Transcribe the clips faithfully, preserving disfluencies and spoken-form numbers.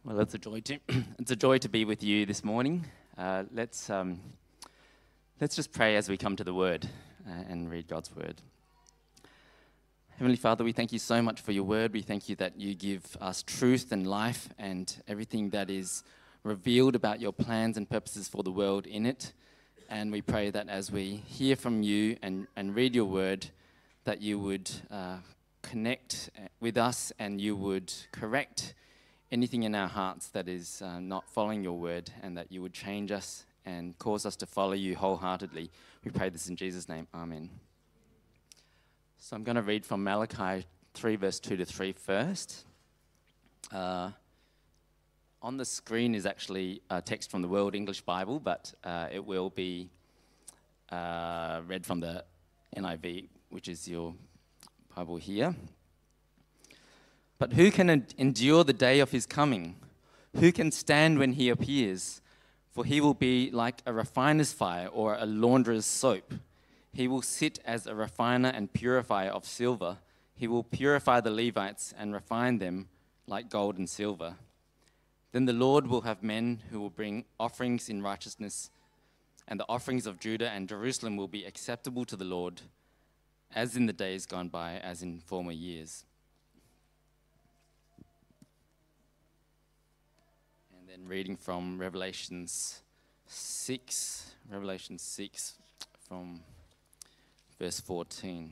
Well, it's a joy to it's a joy to be with you this morning. Uh, let's um, let's just pray as we come to the Word uh, and read God's Word. Heavenly Father, we thank you so much for your Word. We thank you that you give us truth and life and everything that is revealed about your plans and purposes for the world in it. And we pray that as we hear from you and, and read your Word, that you would uh, connect with us and you would correct anything in our hearts that is uh, not following your word, and that you would change us and cause us to follow you wholeheartedly. We pray this in Jesus' name. Amen. So I'm going to read from Malachi three, verse two to three first. Uh, on the screen is actually a text from the World English Bible, but uh, it will be uh, read from the N I V, which is your Bible here. But who can endure the day of his coming? Who can stand when he appears? For he will be like a refiner's fire or a launderer's soap. He will sit as a refiner and purifier of silver. He will purify the Levites and refine them like gold and silver. Then the Lord will have men who will bring offerings in righteousness, and the offerings of Judah and Jerusalem will be acceptable to the Lord, as in the days gone by, as in former years. And then reading from Revelations six, Revelation six from verse fourteen.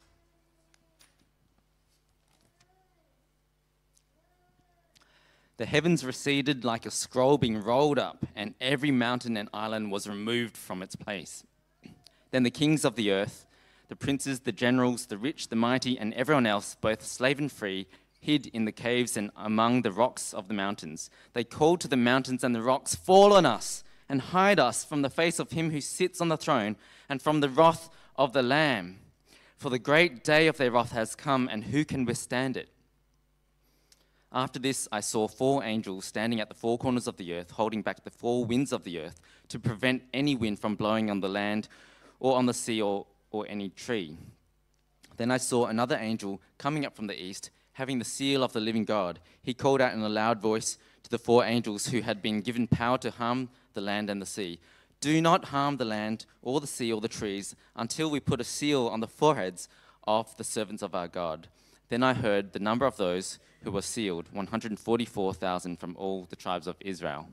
The heavens receded like a scroll being rolled up, and every mountain and island was removed from its place. Then the kings of the earth, the princes, the generals, the rich, the mighty, and everyone else, both slave and free, hid in the caves and among the rocks of the mountains. They called to the mountains and the rocks, "Fall on us and hide us from the face of him who sits on the throne and from the wrath of the Lamb. For the great day of their wrath has come, and who can withstand it?" After this, I saw four angels standing at the four corners of the earth, holding back the four winds of the earth to prevent any wind from blowing on the land or on the sea or, or any tree. Then I saw another angel coming up from the east, having the seal of the living God. He called out in a loud voice to the four angels who had been given power to harm the land and the sea, "Do not harm the land or the sea or the trees until we put a seal on the foreheads of the servants of our God." Then I heard the number of those who were sealed, one hundred forty-four thousand from all the tribes of Israel.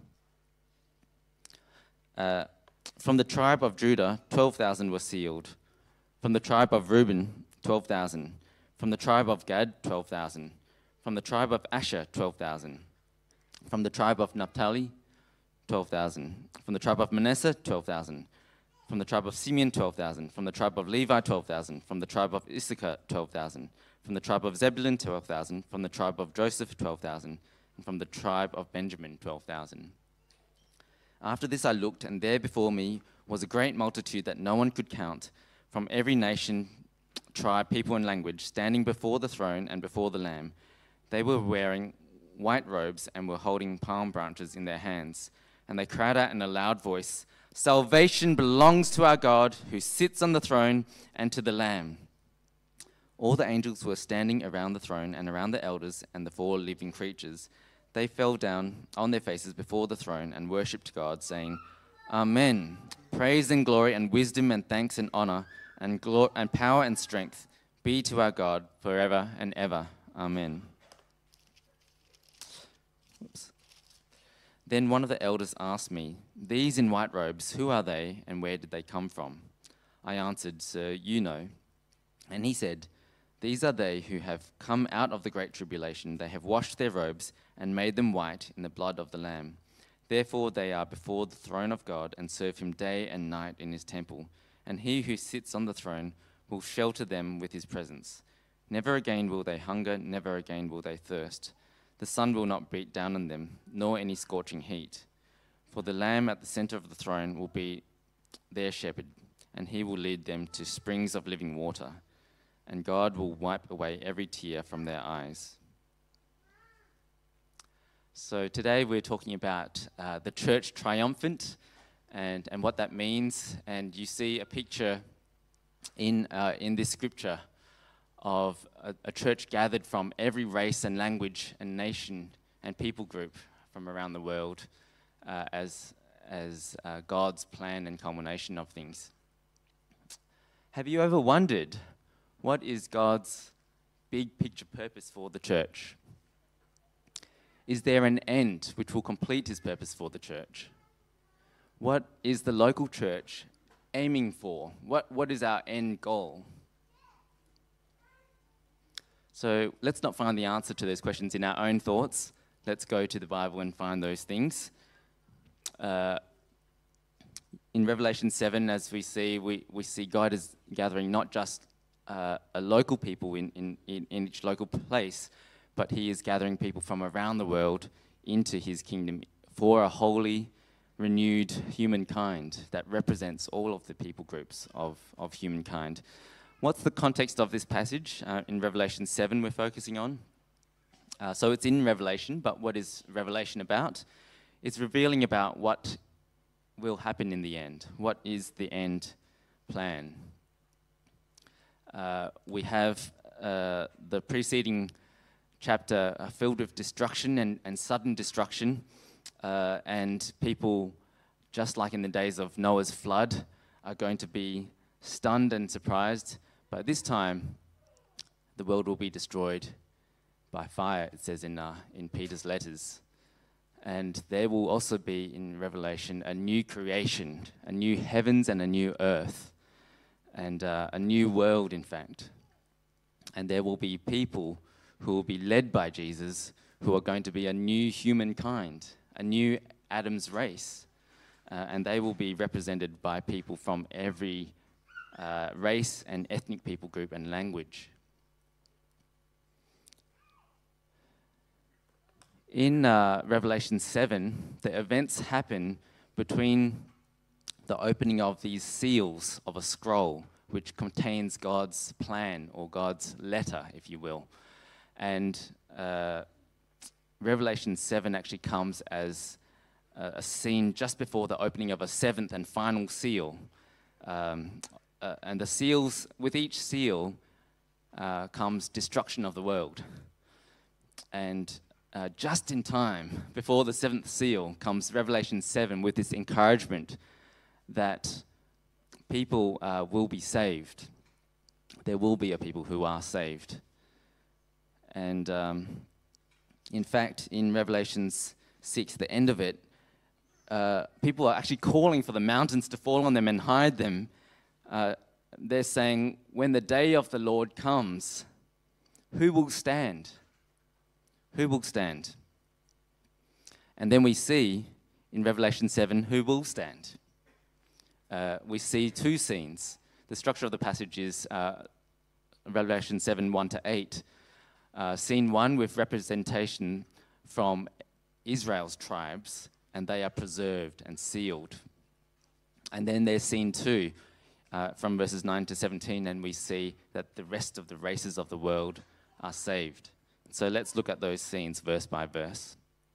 Uh, from the tribe of Judah, twelve thousand were sealed. From the tribe of Reuben, twelve thousand. From the tribe of Gad, twelve thousand. From the tribe of Asher, twelve thousand. From the tribe of Naphtali, twelve thousand. From the tribe of Manasseh, twelve thousand. From the tribe of Simeon, twelve thousand. From the tribe of Levi, twelve thousand. From the tribe of Issachar, twelve thousand. From the tribe of Zebulun, twelve thousand. From the tribe of Joseph, twelve thousand. And from the tribe of Benjamin, twelve thousand. After this I looked, and there before me was a great multitude that no one could count, from every nation, tribe, people, and language, standing before the throne and before the Lamb. They were wearing white robes and were holding palm branches in their hands. And they cried out in a loud voice, "Salvation belongs to our God who sits on the throne and to the Lamb." All the angels were standing around the throne and around the elders and the four living creatures. They fell down on their faces before the throne and worshipped God, saying, "Amen. Praise and glory and wisdom and thanks and honor and glo- and power and strength be to our God forever and ever. Amen." Oops. Then one of the elders asked me, "These in white robes, who are they and where did they come from?" I answered, "Sir, you know." And he said, "These are they who have come out of the great tribulation. They have washed their robes and made them white in the blood of the Lamb. Therefore they are before the throne of God and serve him day and night in his temple. And he who sits on the throne will shelter them with his presence. Never again will they hunger, never again will they thirst. The sun will not beat down on them, nor any scorching heat. For the Lamb at the center of the throne will be their shepherd, and he will lead them to springs of living water. And God will wipe away every tear from their eyes." So today we're talking about uh, the church triumphant and, and what that means. And you see a picture in uh, in this scripture of a, a church gathered from every race and language and nation and people group from around the world uh, as, as uh, God's plan and culmination of things. Have you ever wondered what is God's big picture purpose for the church? Is there an end which will complete his purpose for the church? What is the local church aiming for? What, what is our end goal? So let's not find the answer to those questions in our own thoughts. Let's go to the Bible and find those things. Uh, in Revelation seven, as we see, we, we see God is gathering not just uh, a local people in, in, in, in each local place, but he is gathering people from around the world into his kingdom for a holy, renewed humankind that represents all of the people groups of, of humankind. What's the context of this passage uh, in Revelation seven we're focusing on? Uh, so it's in Revelation, but what is Revelation about? It's revealing about what will happen in the end. What is the end plan? Uh, we have uh, the preceding chapter uh, filled with destruction and, and sudden destruction, uh, and people, just like in the days of Noah's flood, are going to be stunned and surprised. But this time, the world will be destroyed by fire, it says in, uh, in Peter's letters. And there will also be, in Revelation, a new creation, a new heavens and a new earth, and uh, a new world, in fact. And there will be people who will be led by Jesus, who are going to be a new humankind, a new Adam's race. Uh, and they will be represented by people from every uh, race and ethnic people group and language. In uh, Revelation seven, the events happen between the opening of these seals of a scroll, which contains God's plan, or God's letter, if you will. And uh, Revelation seven actually comes as a, a scene just before the opening of a seventh and final seal. Um, uh, and the seals, with each seal, uh, comes destruction of the world. And Uh, just in time, before the seventh seal, comes Revelation seven with this encouragement that people uh, will be saved. There will be a people who are saved. And um, in fact, in Revelation six, the end of it, uh, people are actually calling for the mountains to fall on them and hide them. Uh, they're saying, when the day of the Lord comes, who will stand? Who will stand? And then we see in Revelation seven who will stand. Uh, we see two scenes. The structure of the passage is uh, Revelation seven, one to eight. Uh, scene one with representation from Israel's tribes, and they are preserved and sealed. And then there's scene two uh, from verses nine to seventeen, and we see that the rest of the races of the world are saved. So let's look at those scenes verse by verse.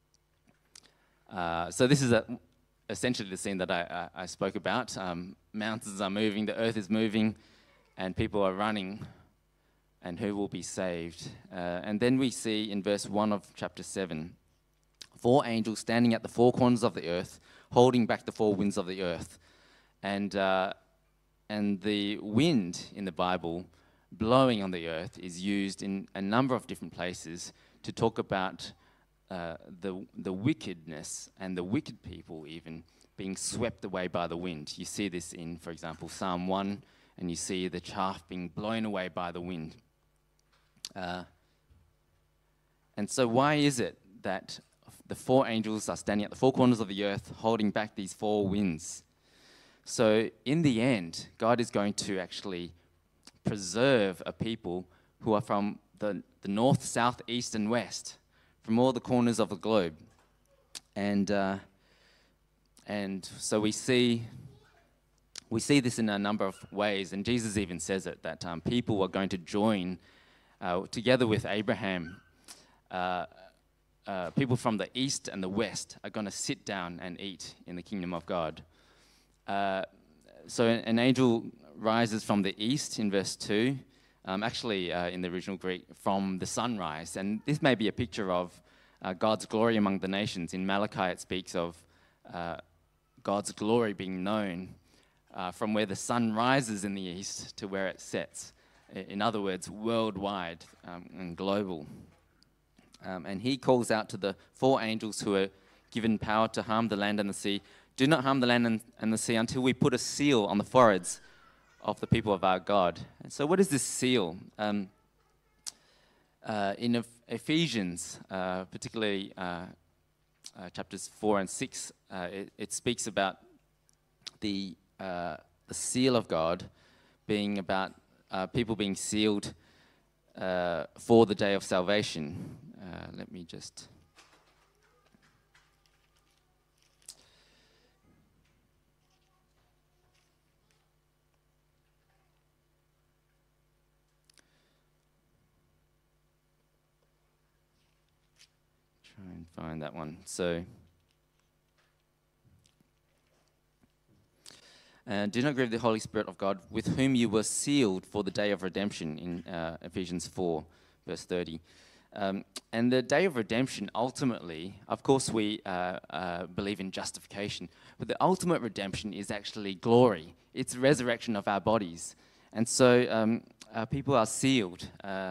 Uh, so this is a, essentially the scene that I, I, I spoke about. Um, mountains are moving, the earth is moving, and people are running, and who will be saved? Uh, and then we see in verse one of chapter seven, four angels standing at the four corners of the earth, holding back the four winds of the earth. And, uh, and the wind in the Bible blowing on the earth is used in a number of different places to talk about uh, the the wickedness and the wicked people even being swept away by the wind. You see this in, for example, Psalm one, and you see the chaff being blown away by the wind. Uh, and so why is it that the four angels are standing at the four corners of the earth holding back these four winds? So in the end, God is going to actually preserve a people who are from the, the north, south, east, and west, from all the corners of the globe. And uh, and so we see we see this in a number of ways, and Jesus even says it, that um, people are going to join uh, together with Abraham. Uh, uh, people from the east and the west are going to sit down and eat in the kingdom of God. Uh, so an angel rises from the east in verse two, um, actually uh, in the original Greek, from the sunrise. And this may be a picture of uh, God's glory among the nations. In Malachi, it speaks of uh, God's glory being known uh, from where the sun rises in the east to where it sets. In other words, worldwide um, and global. Um, and he calls out to the four angels who are given power to harm the land and the sea, "Do not harm the land and, and the sea until we put a seal on the foreheads of the people of our God." And so what is this seal? Um, uh, in Eph- Ephesians, uh, particularly uh, uh, chapters four and six, uh, it, it speaks about the, uh, the seal of God being about uh, people being sealed uh, for the day of salvation. Uh, let me just... try and find that one. So, uh, do not grieve the Holy Spirit of God, with whom you were sealed for the day of redemption, in uh, Ephesians four, verse thirty. Um, and the day of redemption, ultimately, of course we uh, uh, believe in justification, but the ultimate redemption is actually glory. It's the resurrection of our bodies. And so um, uh, people are sealed. Uh,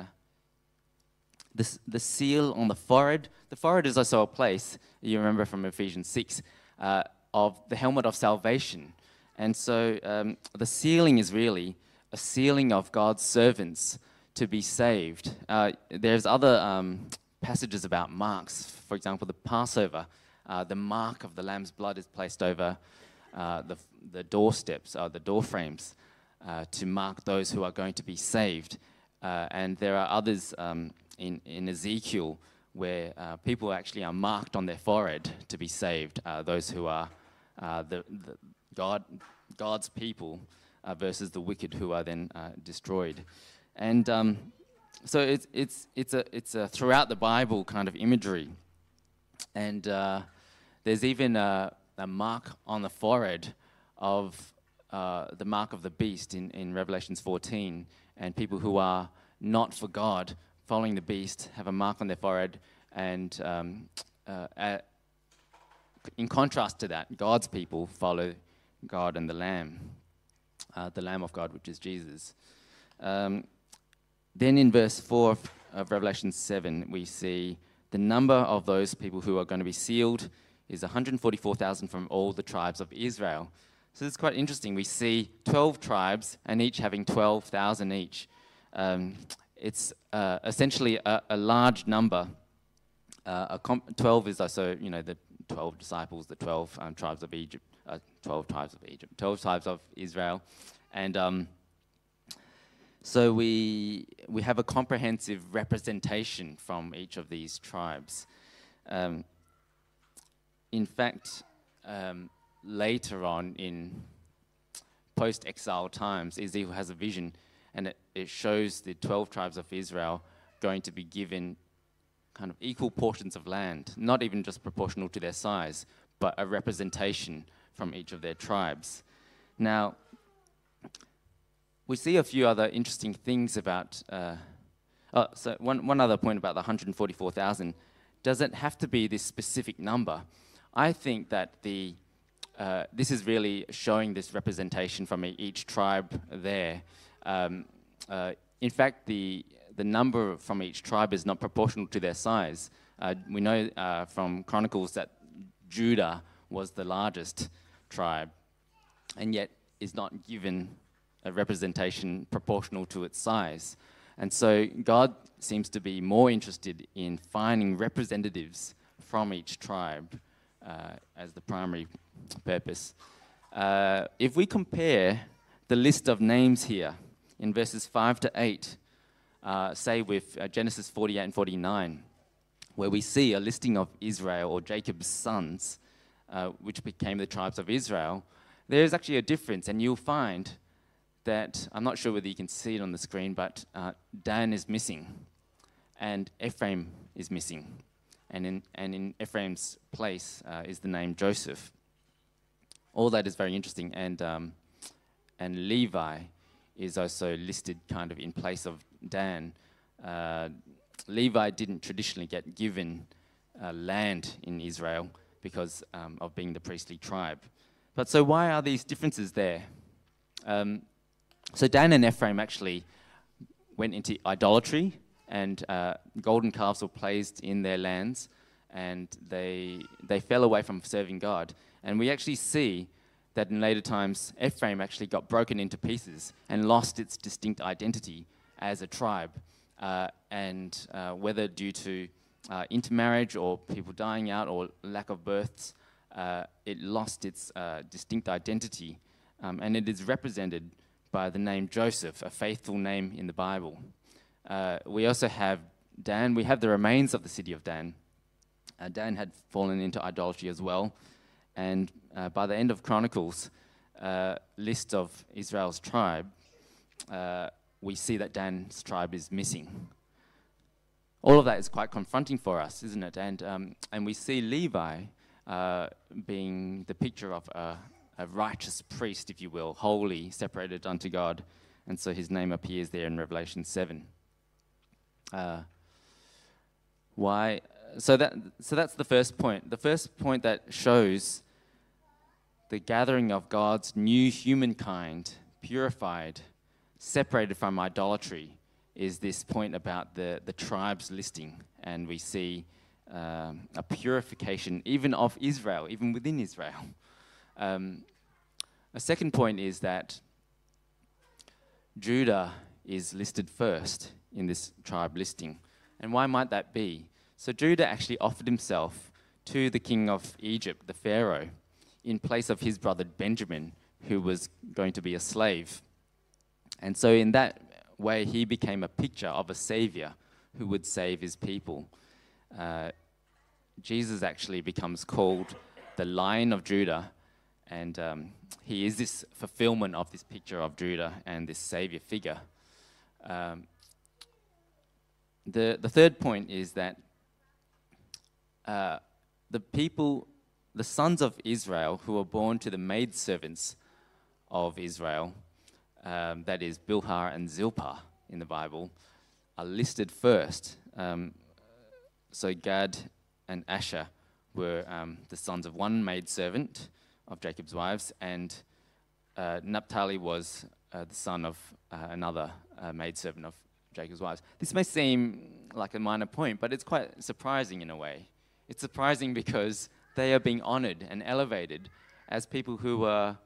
the, the seal on the forehead, the forehead is also a place, you remember from Ephesians six, uh, of the helmet of salvation. And so um, the sealing is really a sealing of God's servants to be saved. Uh, there's other um, passages about marks. For example, the Passover, uh, the mark of the lamb's blood is placed over uh, the, the doorsteps, or the door frames, uh, to mark those who are going to be saved. Uh, and there are others um, in, in Ezekiel where uh, people actually are marked on their forehead to be saved, uh, those who are uh, the, the God, God's people uh, versus the wicked who are then uh, destroyed. And um, so it's it's it's a it's a throughout the Bible kind of imagery, and uh, there's even a, a mark on the forehead of uh, the mark of the beast in in Revelations fourteen, and people who are not for God, following the beast, have a mark on their forehead, and um, uh, uh, in contrast to that, God's people follow God and the Lamb, uh, the Lamb of God, which is Jesus. Um, Then in verse four of, of Revelation seven, we see the number of those people who are going to be sealed is one hundred forty-four thousand from all the tribes of Israel. So it's quite interesting. We see twelve tribes and each having twelve thousand each. Um, it's uh, essentially a, a large number. Uh, a comp- twelve is also, you know, the twelve disciples, the twelve um, tribes of Egypt, uh, twelve tribes of Egypt, twelve tribes of Israel. And um, So we we have a comprehensive representation from each of these tribes. Um, in fact, um, later on in post-exile times, Ezekiel has a vision, and it, it shows the twelve tribes of Israel going to be given kind of equal portions of land, not even just proportional to their size, but a representation from each of their tribes. Now, we see a few other interesting things about, uh, oh, so one, one other point about the one hundred forty-four thousand. Does it have to be this specific number? I think that the, uh, this is really showing this representation from each tribe there. Um, uh, in fact, the, the number from each tribe is not proportional to their size. Uh, we know uh, from Chronicles that Judah was the largest tribe, and yet is not given a representation proportional to its size. And so God seems to be more interested in finding representatives from each tribe uh, as the primary purpose. Uh, if we compare the list of names here in verses five to eight, uh, say with uh, Genesis forty-eight and forty-nine, where we see a listing of Israel or Jacob's sons, uh, which became the tribes of Israel, there is actually a difference, and you'll find that, I'm not sure whether you can see it on the screen, but uh, Dan is missing, and Ephraim is missing. And in, and in Ephraim's place uh, is the name Joseph. All that is very interesting, and, um, and Levi is also listed kind of in place of Dan. Uh, Levi didn't traditionally get given uh, land in Israel because um, of being the priestly tribe. But so why are these differences there? Um, so Dan and Ephraim actually went into idolatry, and uh, golden calves were placed in their lands, and they they fell away from serving God. And we actually see that in later times, Ephraim actually got broken into pieces and lost its distinct identity as a tribe. Uh, and uh, whether due to uh, intermarriage or people dying out or lack of births, uh, it lost its uh, distinct identity. Um, and it is represented by the name Joseph, a faithful name in the Bible. Uh, we also have Dan. We have the remains of the city of Dan. Uh, Dan had fallen into idolatry as well. And uh, by the end of Chronicles, uh, list of Israel's tribe, uh, we see that Dan's tribe is missing. All of that is quite confronting for us, isn't it? And um, and we see Levi uh, being the picture of a, a righteous priest, if you will, holy, separated unto God. And so his name appears there in Revelation seven. Uh, why? So that so that's the first point. The first point that shows the gathering of God's new humankind, purified, separated from idolatry, is this point about the, the tribes listing. And we see um, a purification even of Israel, even within Israel. Um, a second point is that Judah is listed first in this tribe listing. And why might that be? So Judah actually offered himself to the king of Egypt, the Pharaoh, in place of his brother Benjamin, who was going to be a slave. And so in that way, he became a picture of a savior who would save his people. Uh, Jesus actually becomes called the Lion of Judah, and um, he is this fulfillment of this picture of Judah and this savior figure. Um, the, the third point is that uh, the people, the sons of Israel who were born to the maidservants of Israel, um, that is Bilhah and Zilpah in the Bible, are listed first. Um, so Gad and Asher were um, the sons of one maidservant of Jacob's wives, and uh, Naphtali was uh, the son of uh, another uh, maidservant of Jacob's wives. This may seem like a minor point, but it's quite surprising in a way. It's surprising because they are being honored and elevated as people who are,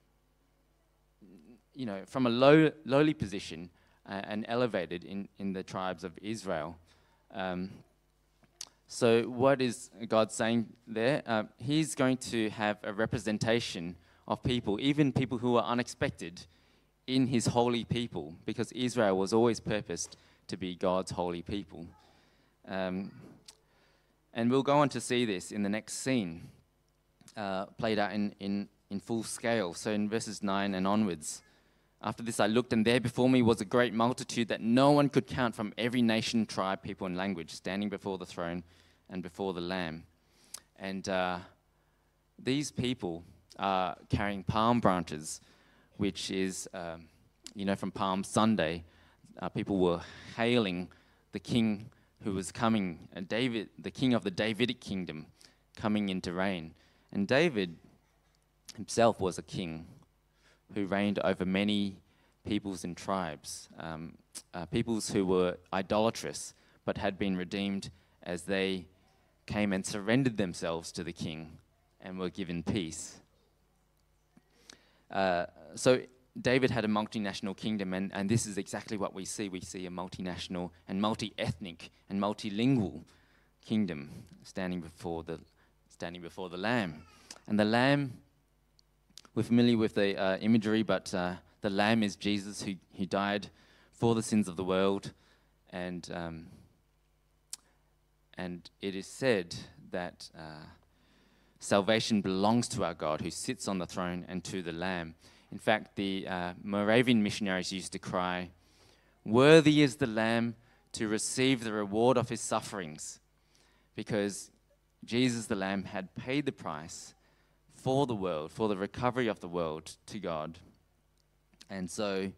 you know, from a low, lowly position uh, and elevated in, in the tribes of Israel. Um, so what is God saying there? Uh, he's going to have a representation of people, even people who are unexpected, in his holy people, because Israel was always purposed to be God's holy people. Um, and we'll go on to see this in the next scene, uh, played out in, in, in full scale. So in verses nine and onwards, after this I looked, and there before me was a great multitude that no one could count, from every nation, tribe, people, and language, standing before the throne and before the Lamb. And uh, these people are carrying palm branches, which is, um, you know, from Palm Sunday, uh, people were hailing the king who was coming, and David, the king of the Davidic kingdom, coming into reign. And David himself was a king who reigned over many peoples and tribes, um, uh, peoples who were idolatrous but had been redeemed as they came and surrendered themselves to the king and were given peace. Uh, so David had a multinational kingdom, and, and this is exactly what we see. We see a multinational and multi-ethnic and multilingual kingdom standing before the standing before the Lamb. And the Lamb, we're familiar with the uh, imagery, but uh, the Lamb is Jesus, who, who died for the sins of the world. And um, and it is said that uh, salvation belongs to our God, who sits on the throne, and to the Lamb. In fact, the uh, Moravian missionaries used to cry, "Worthy is the Lamb to receive the reward of his sufferings," because Jesus the Lamb had paid the price for the world, for the recovery of the world to God. And so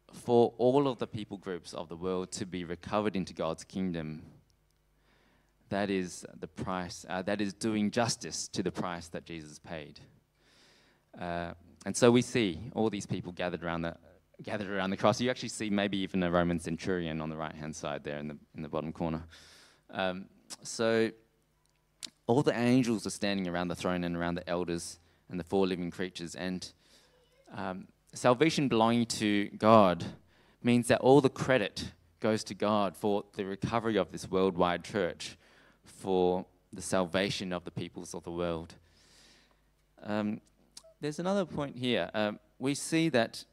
for all of the people groups of the world to be recovered into God's kingdom, that is the price, uh, that is doing justice to the price that Jesus paid. Uh, and so we see all these people gathered around the gathered around the cross. You actually see maybe even a Roman centurion on the right-hand side there in the in the bottom corner. Um, so all the angels are standing around the throne and around the elders and the four living creatures. And um, salvation belonging to God means that all the credit goes to God for the recovery of this worldwide church, for the salvation of the peoples of the world. Um, there's another point here. Um, we see that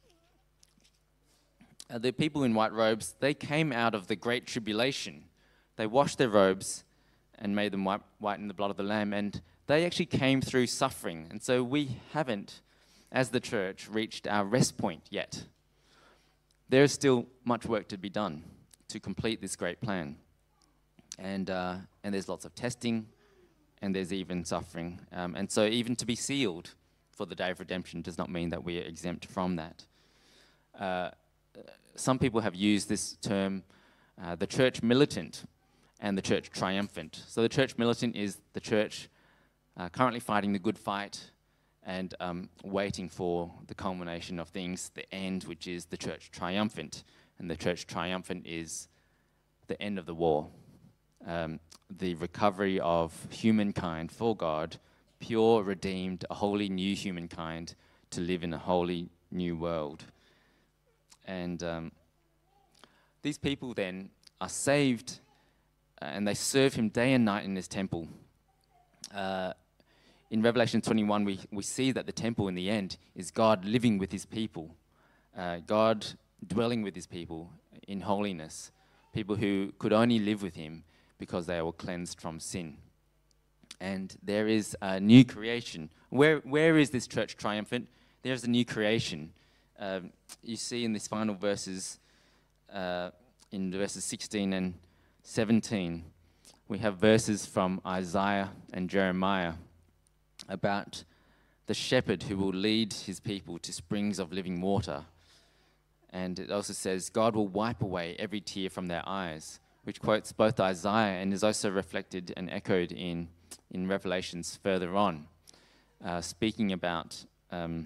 uh, the people in white robes, they came out of the great tribulation. They washed their robes and made them white, white in the blood of the Lamb, and they actually came through suffering. And so we haven't, as the church, reached our rest point yet. There is still much work to be done to complete this great plan. And uh, and there's lots of testing, and there's even suffering. Um, and so even to be sealed for the day of redemption does not mean that we are exempt from that. Uh, some people have used this term, uh, the church militant and the church triumphant. So the church militant is the church uh, currently fighting the good fight and um, waiting for the culmination of things, the end, which is the church triumphant. And the church triumphant is the end of the war, um, the recovery of humankind for God, pure, redeemed, a holy new humankind to live in a holy new world. And um, these people then are saved, uh, and they serve him day and night in his temple. Uh, in Revelation twenty-one, we, we see that the temple in the end is God living with his people, uh, God dwelling with his people in holiness, people who could only live with him because they were cleansed from sin. And there is a new creation. Where Where is this church triumphant? There's a new creation. Um, you see in these final verses, uh, in verses sixteen and seventeen, we have verses from Isaiah and Jeremiah about the shepherd who will lead his people to springs of living water. And it also says, God will wipe away every tear from their eyes, which quotes both Isaiah and is also reflected and echoed in, in Revelations further on, uh, speaking about um,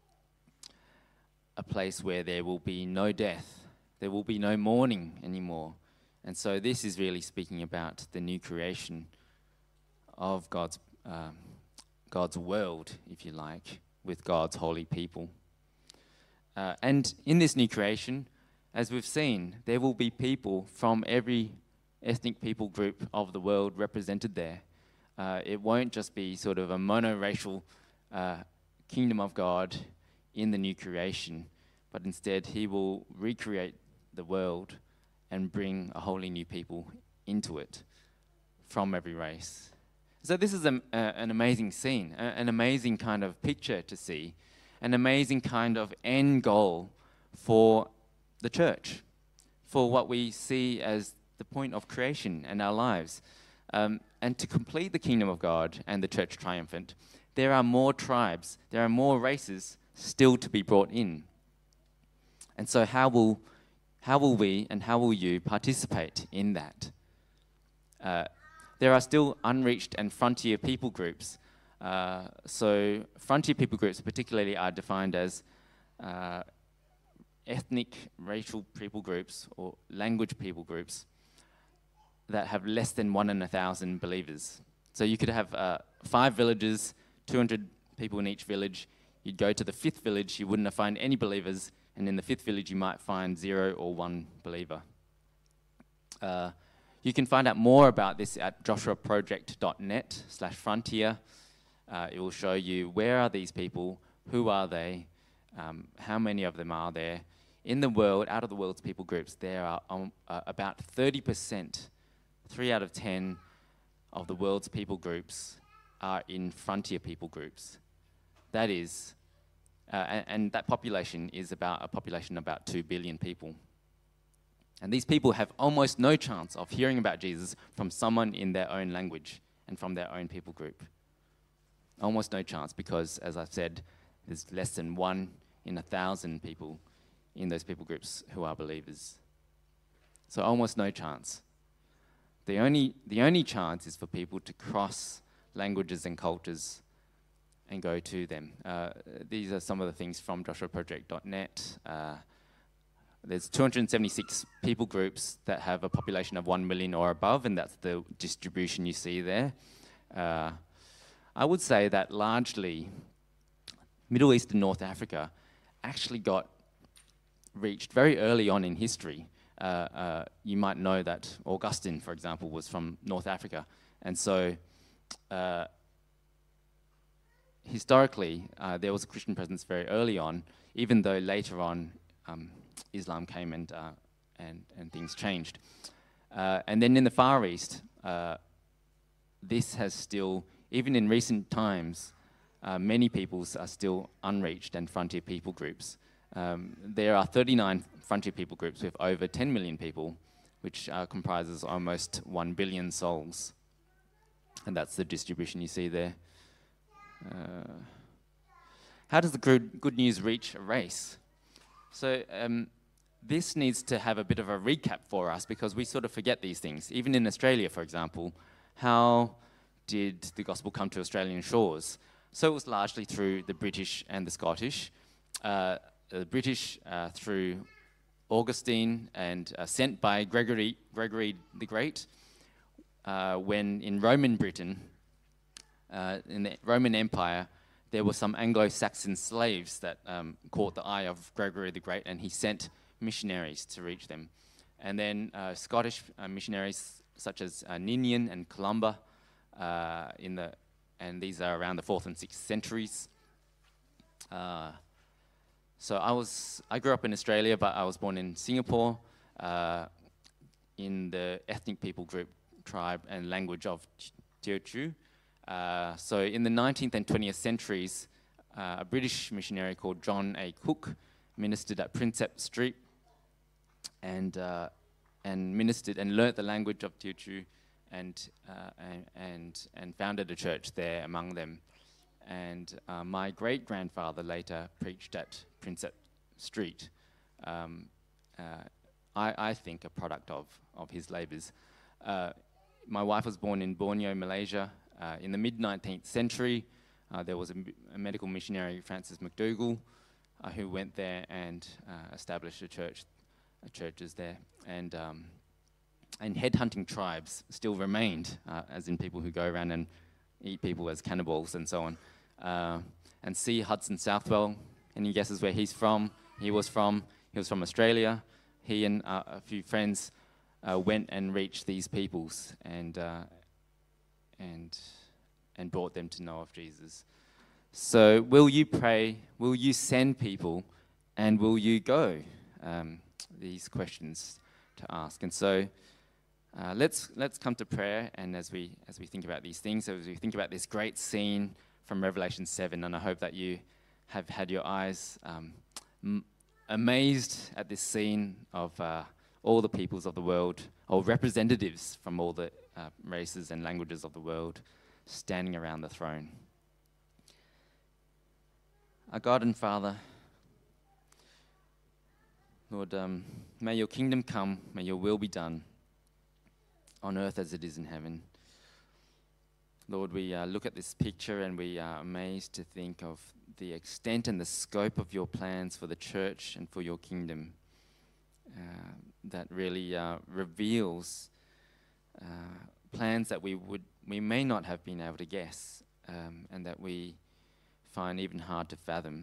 a place where there will be no death, there will be no mourning anymore. And so this is really speaking about the new creation of God's um, God's world, if you like, with God's holy people. Uh, and in this new creation, as we've seen, there will be people from every ethnic people group of the world represented there. Uh, it won't just be sort of a monoracial uh, kingdom of God in the new creation, but instead he will recreate the world and bring a wholly new people into it from every race. So this is a, uh, an amazing scene, a, an amazing kind of picture to see, an amazing kind of end goal for the church, for what we see as the point of creation in our lives. Um, and to complete the kingdom of God and the church triumphant, there are more tribes, there are more races still to be brought in. And so how will how will we and how will you participate in that? Uh, there are still unreached and frontier people groups. Uh, so frontier people groups particularly are defined as uh, ethnic, racial people groups or language people groups that have less than one in a thousand believers. So you could have uh, five villages, two hundred people in each village. You'd go to the fifth village, you wouldn't find any believers, and in the fifth village you might find zero or one believer. Uh, you can find out more about this at joshuaproject.net slash frontier. Uh, it will show you where are these people, who are they, um, how many of them are there. In the world, out of the world's people groups, there are um, uh, about thirty percent, three out of ten of the world's people groups are in frontier people groups. That is, uh, and, and that population is about a population of about two billion people. And these people have almost no chance of hearing about Jesus from someone in their own language and from their own people group. Almost no chance because, as I've said, there's less than one in a thousand people in those people groups who are believers. So almost no chance. The only, the only chance is for people to cross languages and cultures and go to them. Uh, these are some of the things from joshua project dot net. Uh, there's two hundred seventy-six people groups that have a population of one million or above, and that's the distribution you see there. Uh, I would say that largely Middle East and North Africa actually got reached very early on in history. Uh, uh, you might know that Augustine, for example, was from North Africa. And so uh, historically, uh, there was a Christian presence very early on, even though later on um, Islam came and, uh, and, and things changed. Uh, and then in the Far East, uh, this has still, even in recent times, uh, many peoples are still unreached and frontier people groups. Um, there are thirty-nine frontier people groups with over ten million people, which uh, comprises almost one billion souls. And that's the distribution you see there. Uh, how does the good, good news reach a race? So um, this needs to have a bit of a recap for us, because we sort of forget these things. Even in Australia, for example, how did the gospel come to Australian shores? So it was largely through the British and the Scottish. Uh, the British uh, through Augustine, and uh, sent by Gregory, Gregory the Great, uh, when in Roman Britain, uh, in the Roman Empire, there were some Anglo-Saxon slaves that um, caught the eye of Gregory the Great, and he sent missionaries to reach them. And then uh, Scottish uh, missionaries such as uh, Ninian and Columba, uh, in the, and these are around the fourth and sixth centuries. Uh, So I was, I grew up in Australia, but I was born in Singapore, uh, in the ethnic people group, tribe, and language of Teochew. Uh, so in the nineteenth and twentieth centuries, uh, a British missionary called John A. Cook ministered at Prinsep Street, and uh, and ministered and learnt the language of Teochew, and uh, and and and founded a church there among them. And uh, my great-grandfather later preached at Prinsep Street. Um, uh, I, I think a product of, of his labours. Uh, my wife was born in Borneo, Malaysia. Uh, in the mid-nineteenth century, uh, there was a, a medical missionary, Francis McDougall, uh, who went there and uh, established a church, uh, churches there. And, um, and headhunting tribes still remained, uh, as in people who go around and eat people as cannibals and so on. Uh, and C. Hudson Southwell, any guesses where he's from? He was from, he was from Australia. He and uh, a few friends uh, went and reached these peoples and, uh, and, and brought them to know of Jesus. So will you pray, will you send people, and will you go? Um, these questions to ask. And so uh, let's, let's come to prayer, and as we, as we think about these things, as we think about this great scene from Revelation seven, and I hope that you have had your eyes um, m amazed at this scene of uh, all the peoples of the world, or representatives from all the uh, races and languages of the world, standing around the throne. Our God and Father, Lord, um, may your kingdom come, may your will be done, on earth as it is in heaven. Lord, we uh, look at this picture and we are amazed to think of the extent and the scope of your plans for the church and for your kingdom. Uh, that really uh, reveals uh, plans that we would we may not have been able to guess, um, and that we find even hard to fathom.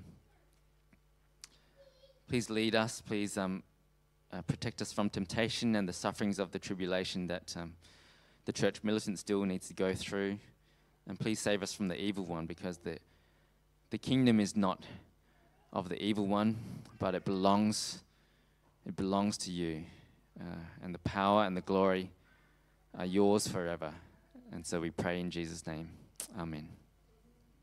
Please lead us. Please um, uh, protect us from temptation and the sufferings of the tribulation that um, the church militant still needs to go through. And please save us from the evil one, because the, the kingdom is not of the evil one, but it belongs, it belongs to you. Uh, and the power and the glory are yours forever. And so we pray in Jesus' name. Amen.